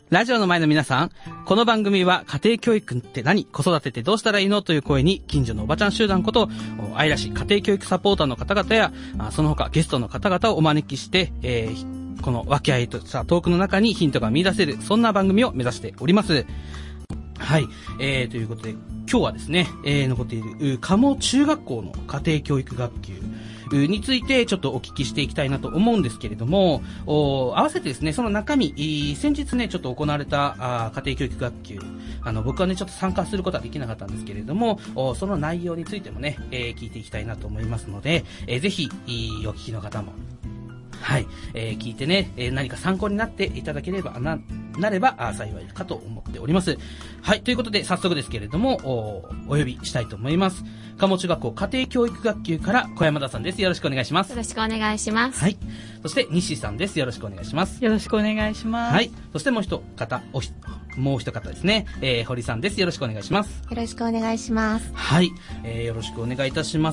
ラジオの前の皆さん、この番組は家庭教育って何？子育てってどうしたらいいの？という声に、近所のおばちゃん集団こと、愛らしい家庭教育サポーターの方々や、その他ゲストの方々をお招きして、この和気あいとしたトークの中にヒントが見出せる、そんな番組を目指しております。はい。ということで、今日はですね、残っている、鴨中学校の家庭教育学級についてちょっとお聞きしていきたいなと思うんですけれども、合わせてですね、その中身、先日ね、ちょっと行われた家庭教育学級、僕はね、ちょっと参加することはできなかったんですけれども、その内容についてもね、聞いていきたいなと思いますので、ぜひ、お聞きの方も、はい、聞いてね、何か参考になっていただければなれば幸いかと思っております。はい、ということで早速ですけれども、お呼びしたいと思います。鴨中学校家庭教育学級から小山田さんです。よろしくお願いします。 よろしくお願いします。 はい。そして西さんです。よろしくお願いします。 よろしくお願いします。 はい。そしてもう一方ですね、堀さんです。よろしくお願いします。 よろしくお願いします。 はい、よろしくお願いいたします。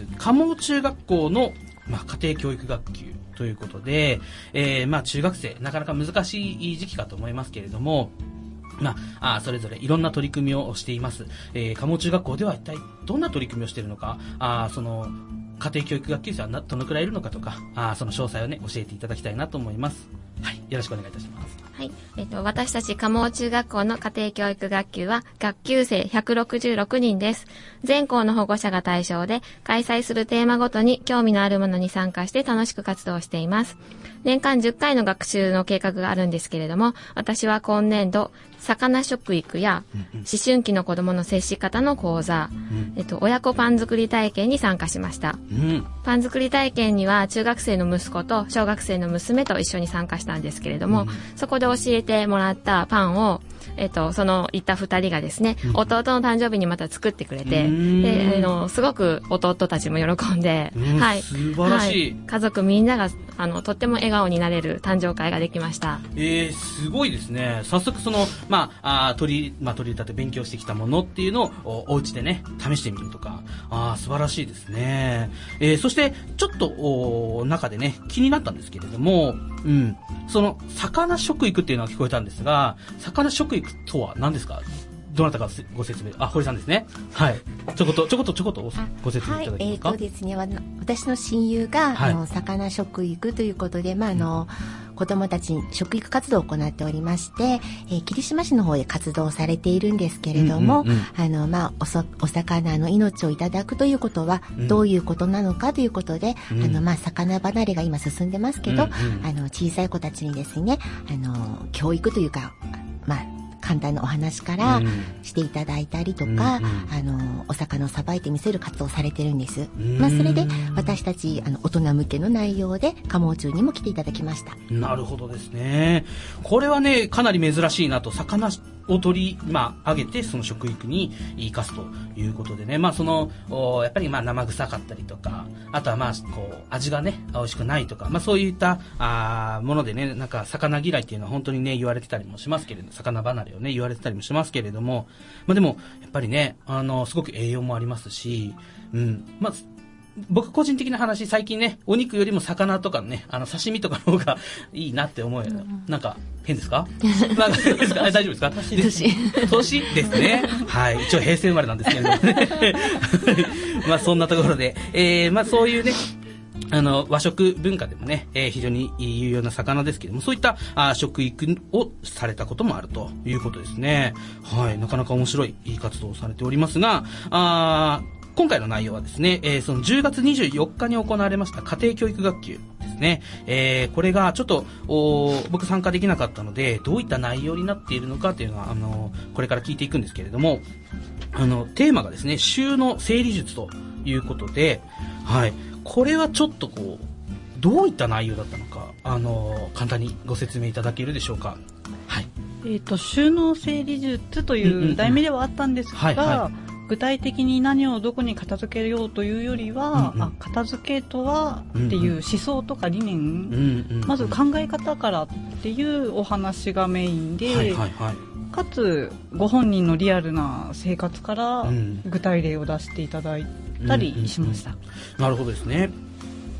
鴨中学校の、家庭教育学級ということで、中学生なかなか難しい時期かと思いますけれども、それぞれいろんな取り組みをしています。鴨中学校では一体どんな取り組みをしているのか、その家庭教育学級生はどのくらいいるのかとか、その詳細をね教えていただきたいなと思います。はい、よろしくお願いいたします。 はい、私たち鴨中学校の家庭教育学級は学級生166人です。全校の保護者が対象で、開催するテーマごとに興味のあるものに参加して楽しく活動しています。年間10回の学習の計画があるんですけれども、私は今年度魚食育や思春期の子どもの接し方の講座、親子パン作り体験に参加しました。パン作り体験には中学生の息子と小学生の娘と一緒に参加したんですけれども、そこで教えてもらったパンをその行った2人がですね、弟の誕生日にまた作ってくれて、ですごく弟たちも喜んで、はい、 素晴らしい、 家族みんながとっても笑顔になれる誕生会ができました。 すごいですね。早速その取り立て勉強してきたものっていうのをお家でね試してみるとか、素晴らしいですね。そしてちょっと中でね気になったんですけれども、その魚食育っていうのが聞こえたんですが、魚食育とは何ですか？どなたかご説明。堀さんですね。はい。ちょこっとご説明いただけますか？ ですね、私の親友が、魚食育ということで、子どもたちに食育活動を行っておりまして、霧島市の方で活動されているんですけれども、お魚の命をいただくということはどういうことなのかということで、魚離れが今進んでますけど、小さい子たちにですね、教育というか、簡単なお話からしていただいたりとか、お魚をさばいて見せる活動をされてるんです。それで私たち大人向けの内容で鴨中にも来ていただきました。 なるほどですね。これはねかなり珍しいなと。魚を取り上げてその食育に生かすということでね、そのやっぱり生臭かったりとか、あとは味がね美味しくないとか、そういったものでね、なんか魚嫌いっていうのは本当にね言われてたりもしますけれど、魚離れをね言われてたりもしますけれども、でもやっぱりねすごく栄養もありますし、僕個人的な話、最近ねお肉よりも魚とかね刺身とかの方がいいなって思う。なんか変ですか？なんか変ですか？大丈夫ですか？年ですね。はい、一応平成生まれなんですけれどもねそんなところで、そういうね和食文化でもね、非常に有用な魚ですけれども、そういった食育をされたこともあるということですね。はい、なかなか面白い活動をされておりますが、今回の内容はですね、その10月24日に行われました家庭教育学級ですね。これがちょっと僕参加できなかったので、どういった内容になっているのかというのはこれから聞いていくんですけれども、テーマがですね、収納整理術ということで、はい、これはちょっとどういった内容だったのか、簡単にご説明いただけるでしょうか？はい。 収納整理術という題名ではあったんですが、具体的に何をどこに片付けようというよりは、片付けとはっていう思想とか理念、まず考え方からっていうお話がメインで、かつご本人のリアルな生活から具体例を出していただいたりしました。 なるほどですね。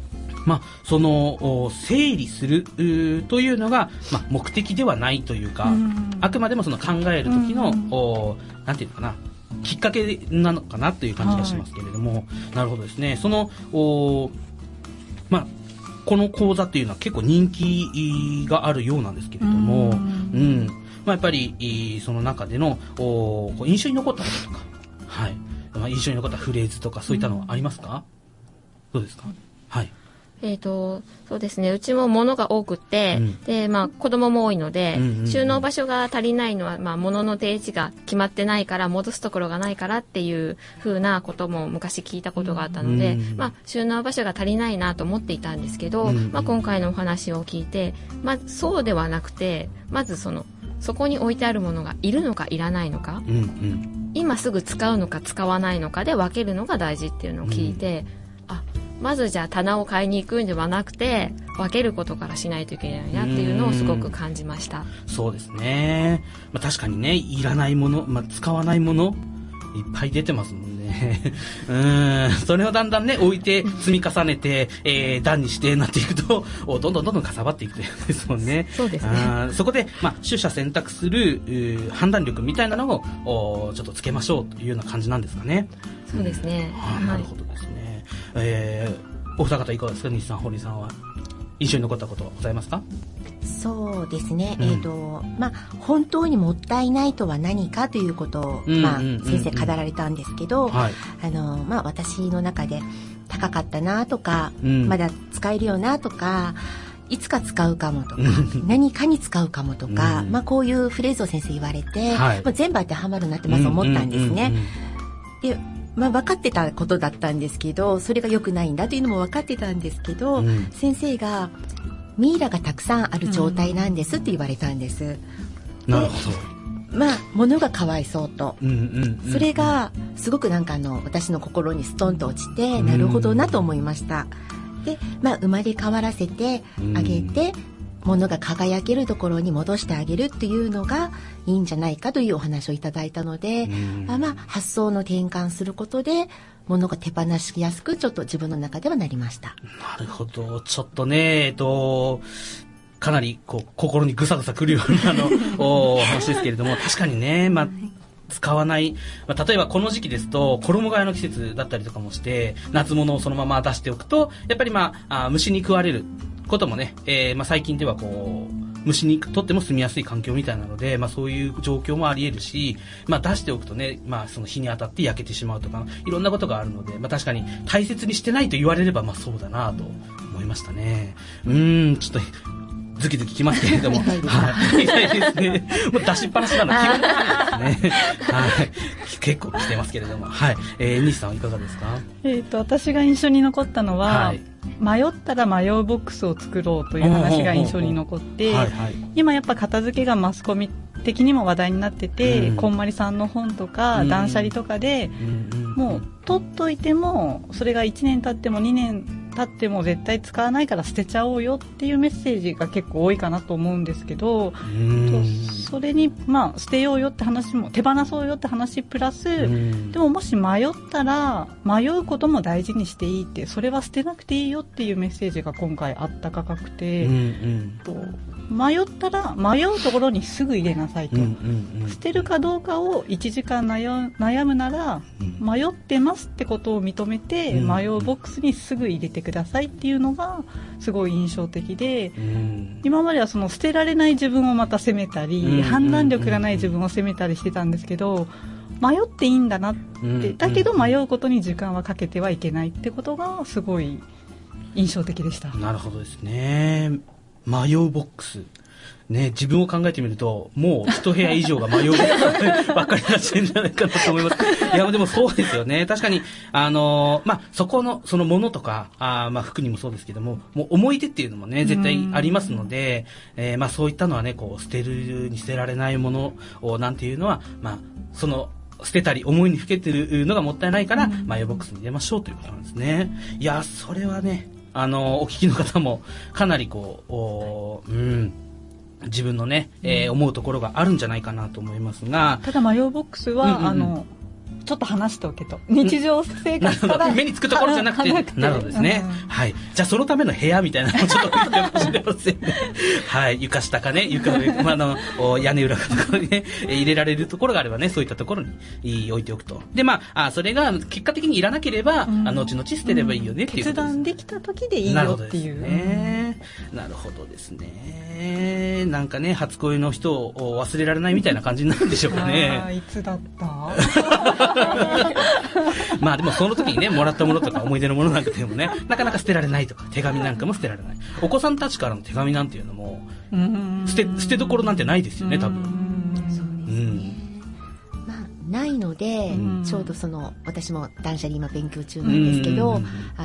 その整理するというのが、目的ではないというか、あくまでもその考える時の、なんていうのかな、きっかけなのかなという感じがしますけれども、なるほどですね。そのこの講座っていうのは結構人気があるようなんですけれども、やっぱりその中での印象に残ったこととか、はい、印象に残ったフレーズとかそういったのはありますか？どうですか？はい。 そうですね。うちも物が多くって、で、子供も多いので、収納場所が足りないのは、物の定位置が決まってないから、戻すところがないからっていう風なことも昔聞いたことがあったので、収納場所が足りないなと思っていたんですけど、今回のお話を聞いて、そうではなくて、まずそこに置いてあるものがいるのかいらないのか、今すぐ使うのか使わないのかで分けるのが大事っていうのを聞いて、まずじゃあ棚を買いに行くんではなくて分けることからしないといけないなっていうのをすごく感じました。 そうですね。確かにね、いらないもの、使わないものいっぱい出てますもんね。それをだんだんね置いて積み重ねて、段にしてなっていくとどんどんかさばっていくというですもんね。 そうですね。 そこで取捨選択する判断力みたいなのをちょっとつけましょうというような感じなんですかね。 そうですね。 なるほどですね。お二方いかがですか？西さん、堀さんは印象に残ったことはございますか？ そうですね、本当にもったいないとは何かということを、先生語られたんですけど、私の中で高かったなとか、まだ使えるよなとか、いつか使うかもとか何かに使うかもとか、こういうフレーズを先生言われて、全部当てはまるなってまず思ったんですね。で分かってたことだったんですけど、それが良くないんだというのも分かってたんですけど、先生がミイラがたくさんある状態なんですって言われたんです。 なるほど。 物がかわいそうと、それがすごく私の心にストンと落ちて、なるほどなと思いました。で、生まれ変わらせてあげて、物が輝けるところに戻してあげるっていうのがいいんじゃないかというお話をいただいたので、発想の転換することで物が手放しやすくちょっと自分の中ではなりました。 なるほど。ちょっとね、かなり心にぐさぐさくるようなお話ですけれども、確かにね、使わない、例えばこの時期ですと衣替えの季節だったりとかもして、夏物をそのまま出しておくとやっぱり虫に食われることもね、最近では虫にとっても住みやすい環境みたいなので、そういう状況もあり得るし、出しておくとね、その日に当たって焼けてしまうとかいろんなことがあるので、確かに大切にしてないと言われればそうだなと思いましたね。ちょっとズキズキきますけれども、はい、痛いですね。もう出しっぱなしなの気がないですね。はい、結構来てますけれども、はい、西さんはいかがですか？ 私が印象に残ったのは、迷ったら迷うボックスを作ろうという話が印象に残って、今やっぱ片付けがマスコミ的にも話題になってて、こんまりさんの本とか断捨離とかで、もう取っといてもそれが1年経っても2年経っても絶対使わないから捨てちゃおうよっていうメッセージが結構多いかなと思うんですけど、それに捨てようよって話も、手放そうよって話プラス、でももし迷ったら迷うことも大事にしていいって、それは捨てなくていいよっていうメッセージが今回あったかくて、迷ったら迷うところにすぐ入れなさいと、捨てるかどうかを1時間悩むなら、迷ってますってことを認めて、迷うボックスにすぐ入れてくださいっていうのがすごい印象的で、今まではその捨てられない自分をまた責めたり、判断力がない自分を責めたりしてたんですけど、迷っていいんだなって、だけど迷うことに時間はかけてはいけないってことがすごい印象的でした。なるほどですね。迷うボックスね、自分を考えてみるともう一部屋以上が迷うボックスばっかりになっちゃうんじゃないかなと思います。いやでもそうですよね。確かにそこのそのものとか服にもそうですけども、もう思い出っていうのもね絶対ありますので、そういったのはね捨てるに捨てられないものをなんていうのはその捨てたり思いにふけてるのがもったいないから迷うボックスに入れましょうということなんですね。いやそれはねお聞きの方もかなり自分のね、思うところがあるんじゃないかなと思いますが、 ただ迷うボックスは、 ちょっと離しておけと。日常生活から目につくところじゃなくて、なるほどですね。はい。じゃあそのための部屋みたいなのをちょっと見てほしいかもしれませんね。はい。床下かね、床上、屋根裏かとかにね、入れられるところがあればね、そういったところに置いておくと。で、それが結果的にいらなければ、後々捨てればいいよねっていうことです。 決断できた時でいいよっていう。 なるほどですね。なんかね、初恋の人を忘れられないみたいな感じになるんでしょうかね。 いつだったでもその時にね、もらったものとか思い出のものなんかでもね、なかなか捨てられないとか、手紙なんかも捨てられない。お子さんたちからの手紙なんていうのも、捨てどころなんてないですよね、多分。 ないので、ちょうど私も断捨離今勉強中なんですけど、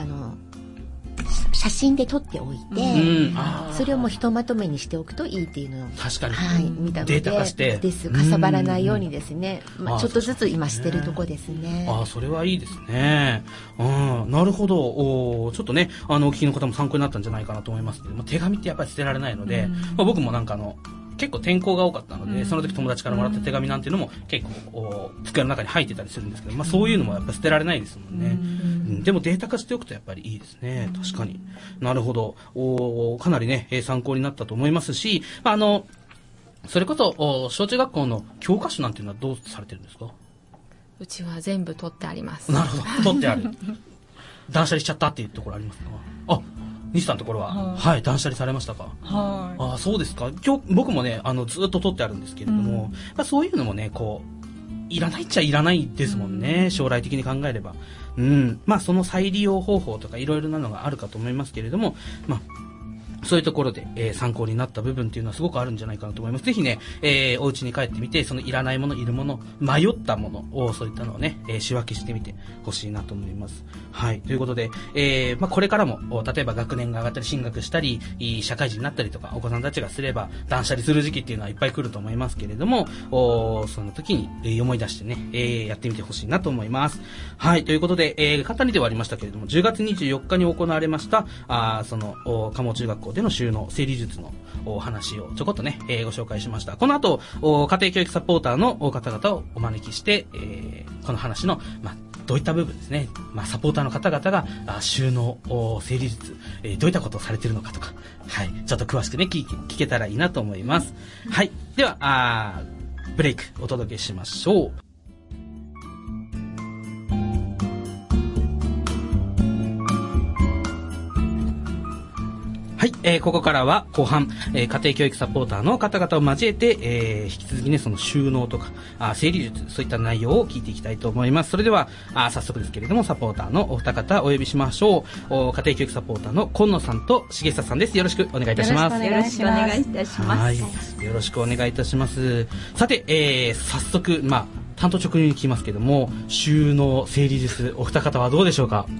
写真で撮っておいて、それをもうひとまとめにしておくといいっていうのを確かに、 見たので、 データ化してかさばらないようにですね、ちょっとずつ今してるとこですね。 それはいいですね。なるほど。ちょっとね、お聞きの方も参考になったんじゃないかなと思いますけど、手紙ってやっぱり捨てられないので、僕もなんか結構転校が多かったので、その時友達からもらった手紙なんていうのも結構机の中に入ってたりするんですけど、そういうのもやっぱ捨てられないですもんね。でもデータ化しておくとやっぱりいいですね。確かに。なるほど。かなりね、参考になったと思いますし、それこそ小中学校の教科書なんていうのはどうされてるんですか？ うちは全部取ってあります。 なるほど。取ってある。断捨離しちゃったっていうところありますか？西さんのところは、断捨離されましたか？そうですか。僕もね、ずっと取ってあるんですけれども、そういうのもね、いらないっちゃいらないですもんね。将来的に考えれば。その再利用方法とかいろいろなのがあるかと思いますけれども、そういうところで、参考になった部分っていうのはすごくあるんじゃないかなと思います。ぜひね、お家に帰ってみて、そのいらないもの、いるもの、迷ったものを、そういったのをね、仕分けしてみてほしいなと思います。はい。ということで、これからも、例えば学年が上がったり、進学したり、社会人になったりとか、お子さんたちがすれば、断捨離する時期っていうのはいっぱい来ると思いますけれども、その時に、思い出してね、やってみてほしいなと思います。はい。ということで、簡単にではありましたけれども、10月24日に行われました、鴨中学校での収納整理術のお話をちょこっとね、ご紹介しました。この後、家庭教育サポーターの方々をお招きして、この話の、どういった部分ですね、サポーターの方々が収納整理術、どういったことをされているのかとか、はい、ちょっと詳しくね聞けたらいいなと思います。はい、ではブレイクお届けしましょう。はい、ここからは後半、家庭教育サポーターの方々を交えて、引き続きね、その収納とか、整理術、そういった内容を聞いていきたいと思います。それでは、早速ですけれども、サポーターのお二方お呼びしましょう。家庭教育サポーターの今野さんと重久さんです。よろしくお願いいたします。 よろしくお願いいたします。 はい、よろしくお願いいたします。さて、早速、単刀直入に聞きますけども、収納、整理術、お二方はどうでしょうか？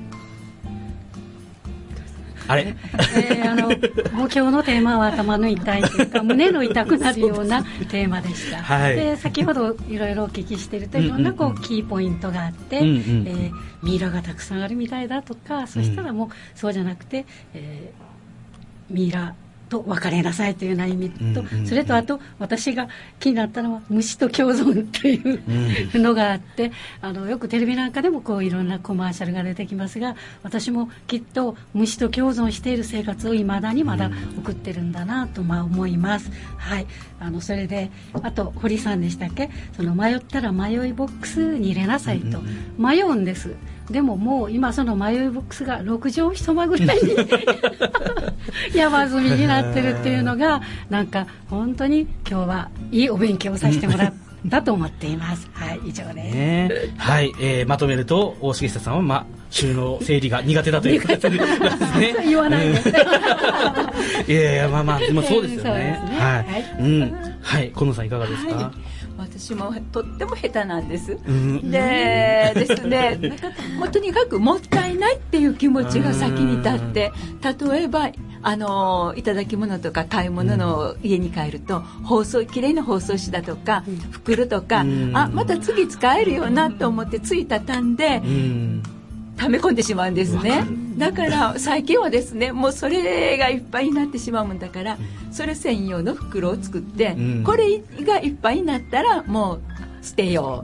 あれもう今日のテーマは頭の痛いというか胸の痛くなるようなテーマでした。はい、で先ほどいろいろお聞きしているといろんなキーポイントがあって、ミイラがたくさんあるみたいだとか、そしたらもうそうじゃなくて、ミイラと別れなさいというような意味と、それとあと私が気になったのは虫と共存というのがあって、よくテレビなんかでもいろんなコマーシャルが出てきますが、私もきっと虫と共存している生活をいまだにまだ送ってるんだなと思います。はい、それであと堀さんでしたっけ、迷ったら迷いボックスに入れなさいと、迷うんです。でももう今その迷いボックスが6畳一間ぐらいに山積みになってるっていうのが、なんか本当に今日はいいお勉強をさせてもらったと思っています。はい、以上です。 はい、まとめると大重さんは収納整理が苦手だということですね。 言わないです。 いやいや、でもそうですよね。はい、近野さんいかがですか？ 私もとっても下手なんです。でですね、もうとにかくもったいないっていう気持ちが先に立って、例えばいただき物とか買い物の家に帰るときれいな包装紙だとか袋とか、また次使えるよなと思ってつい畳んで溜め込んでしまうんですね。だから最近はですね、もうそれがいっぱいになってしまうもんだから、それ専用の袋を作って、これがいっぱいになったらもう捨てよう。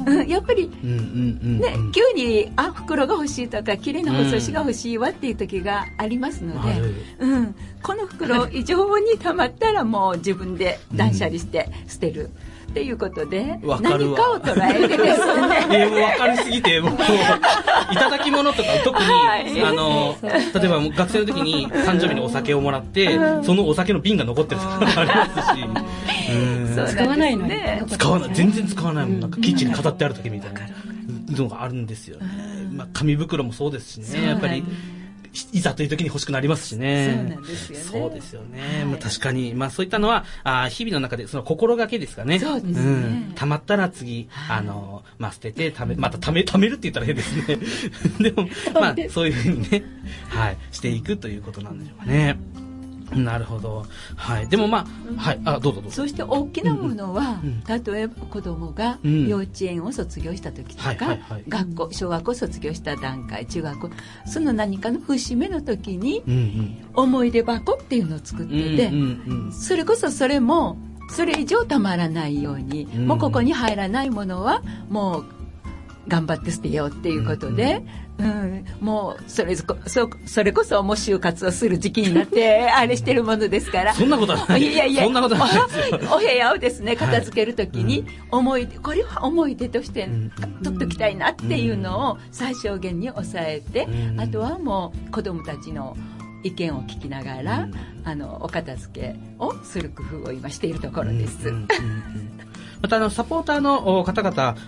やっぱり、ね、急に袋が欲しいとか綺麗な包装紙が欲しいわっていう時がありますので、この袋以上に溜まったらもう自分で断捨離して捨てるっていうことで、何かを捉えてですね。 もう分かりすぎて、もういただき物とか特に、例えば学生の時に誕生日にお酒をもらって、そのお酒の瓶が残ってるとかもありますし、 使わないのね。 使わない、全然使わないもん。なんかキッチンに飾ってあるだけみたいなのがあるんですよね。紙袋もそうですしね、やっぱり。いざという時に欲しくなりますしね。 そうなんですよね。 そうですよね。確かに、そういったのは、日々の中で、その心がけですかね。 そうですね。 溜まったら次、捨てて、また貯めるって言ったら変ですね。でも、そういうふうにね、していくということなんでしょうかね。なるほど。はい。でもどうぞ。 そして大きなものは、例えば子供が幼稚園を卒業した時とか、小学校卒業した段階、中学校、その何かの節目の時に、思い出箱っていうのを作ってて、それこそそれも、それ以上たまらないように、もうここに入らないものは、もう頑張って捨てようっていうことで、もうそれこそもう就活をする時期になってあれしてるものですからそんなことはない。そんなことはないですよ。 お部屋をですね片付けるときにこれは思い出として取っときたいなっていうのを最小限に抑えて、あとはもう子どもたちの意見を聞きながら、お片付けをする工夫を今しているところです。 またサポーターの方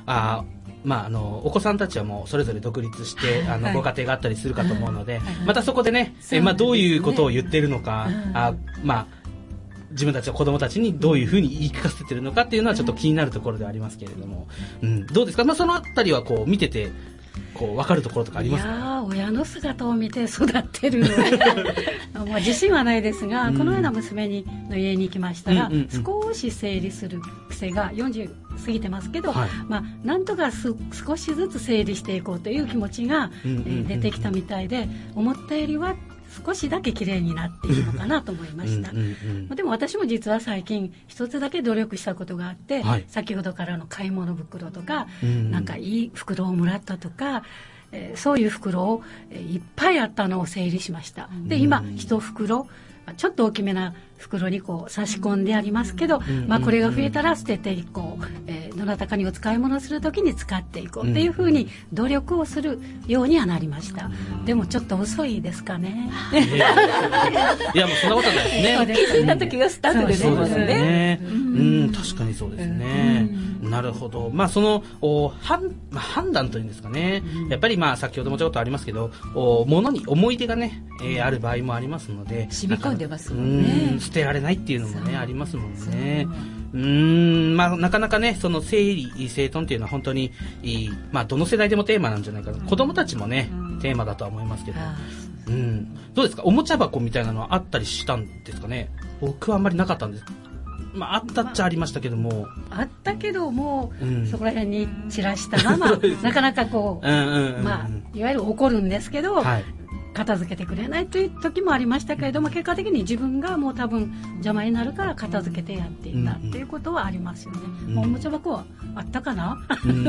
々お子さんたちはもうそれぞれ独立して、ご家庭があったりするかと思うので、またそこでね、どういうことを言っているのか、自分たちの子供たちにどういうふうに言い聞かせてるのかっていうのはちょっと気になるところではありますけれども、どうですか？そのあたりはこう見てて分かるところとかありますか？ いや親の姿を見て育ってるので自信はないですが、このような娘の家に行きましたら、少し整理する癖が40過ぎてますけど、なんとか少しずつ整理していこうという気持ちが出てきたみたいで、思ったよりは少しだけ綺麗になっているのかなと思いました。でも私も実は最近一つだけ努力したことがあって、先ほどからの買い物袋とか、なんかいい袋をもらったとか、そういう袋をいっぱいあったのを整理しました。で今一袋ちょっと大きめな袋に差し込んでありますけど、これが増えたら捨てていこう、どなたかにお使い物するときに使っていこうっていうふうに努力をするようにはなりました。でもちょっと遅いですかね。 いやもうそんなことないですね。 気づいた時がスタートですもんね。 確かにそうですね。なるほど。その判断というんですかね。やっぱり先ほどもちょっとありますけど、物に思い出がね、ある場合もありますので、 染み込んでますもんね。 捨てられないっていうのもねありますもんね。なかなかねその整理整頓っていうのは本当にどの世代でもテーマなんじゃないかな。子供たちもねテーマだとは思いますけど、どうですか？おもちゃ箱みたいなのはあったりしたんですかね？僕はあんまりなかったんです。あったっちゃありましたけども、 あったけども、そこら辺に散らしたままなかなかいわゆる怒るんですけど、片付けてくれないという時もありましたけれども、結果的に自分がもう多分邪魔になるから片付けてやっていたっていうことはありますよね。おもちゃ箱はあったかな？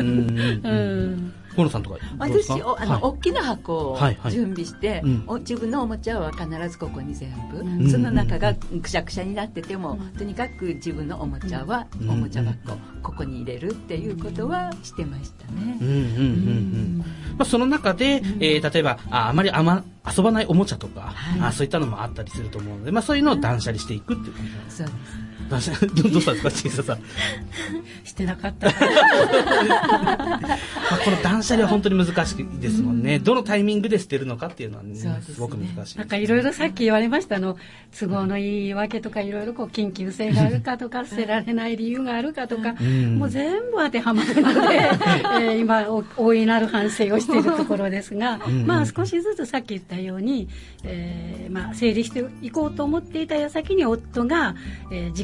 河野さんとか私大きな箱を準備して、自分のおもちゃは必ずここに全部、その中がくしゃくしゃになってても、とにかく自分のおもちゃはおもちゃ箱ここに入れるっていうことはしてましたね。 その中で、例えばあまり遊ばないおもちゃとか、そういったのもあったりすると思うので、そういうのを断捨離していくっていう感じなんです。 そうです。 どうしたんですか、小ささん。 してなかった。 この断捨離は本当に難しいですもんね。どのタイミングで捨てるのかっていうのはね、すごく難しい。 なんかいろいろさっき言われました都合のいいわけとか、いろいろ緊急性があるかとか捨てられない理由があるかとか、もう全部当てはまるので、今大いなる反省をしているところですが、少しずつさっき言ったように、整理していこうと思っていた矢先に夫が、実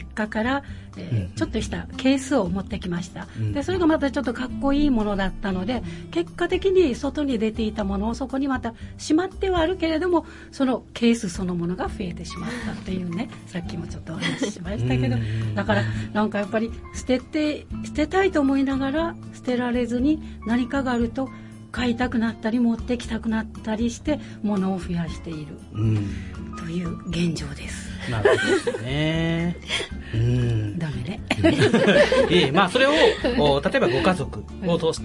実家から、ちょっとしたケースを持ってきました、でそれがまたちょっとかっこいいものだったので、結果的に外に出ていたものをそこにまたしまってはあるけれども、そのケースそのものが増えてしまったっていうね、さっきもちょっとお話ししましたけど、だからなんかやっぱり捨てたいと思いながら捨てられずに、何かがあると買いたくなったり持ってきたくなったりして物を増やしている、という現状です。 なるほどですね。 ダメね。 それを例えばご家族を通して、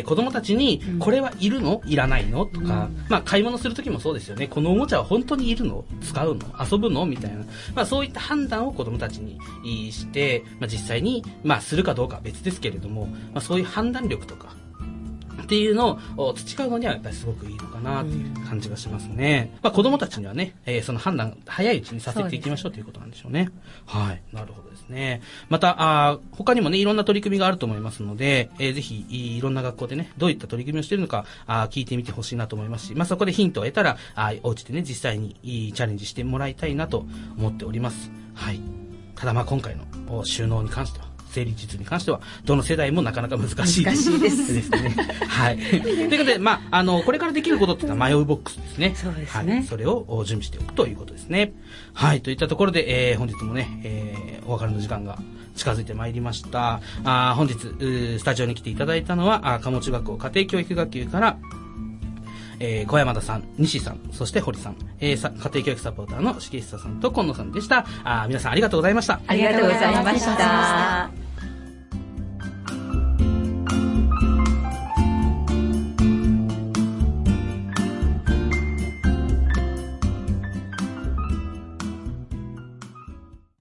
子供たちにこれはいるのいらないのとか、買い物する時もそうですよね。このおもちゃは本当にいるの使うの遊ぶのみたいな、そういった判断を子供たちにして、実際にするかどうかは別ですけれども、そういう判断力とかっていうのを培うのにはやっぱりすごくいいのかなっていう感じがしますね。子供たちにはね、その判断早いうちにさせていきましょうということなんでしょうね。はい、なるほどですね。また他にもね、いろんな取り組みがあると思いますので、ぜひいろんな学校でね、どういった取り組みをしているのか聞いてみてほしいなと思いますし、そこでヒントを得たらお家でね、実際にチャレンジしてもらいたいなと思っております。はい。ただ今回の収納に関しては、生理術に関してはどの世代もなかなか難しいですね。はい。ということで、これからできることっていうのは迷うボックスですね。 そうですね。 はい。それを準備しておくということですね。はい。といったところで、本日もね、お別れの時間が近づいてまいりました。本日スタジオに来ていただいたのは鴨中学校家庭教育学級から小山田さん、西さん、そして堀さん、家庭教育サポーターの重久さんと今野さんでした。皆さんありがとうございました。 ありがとうございました。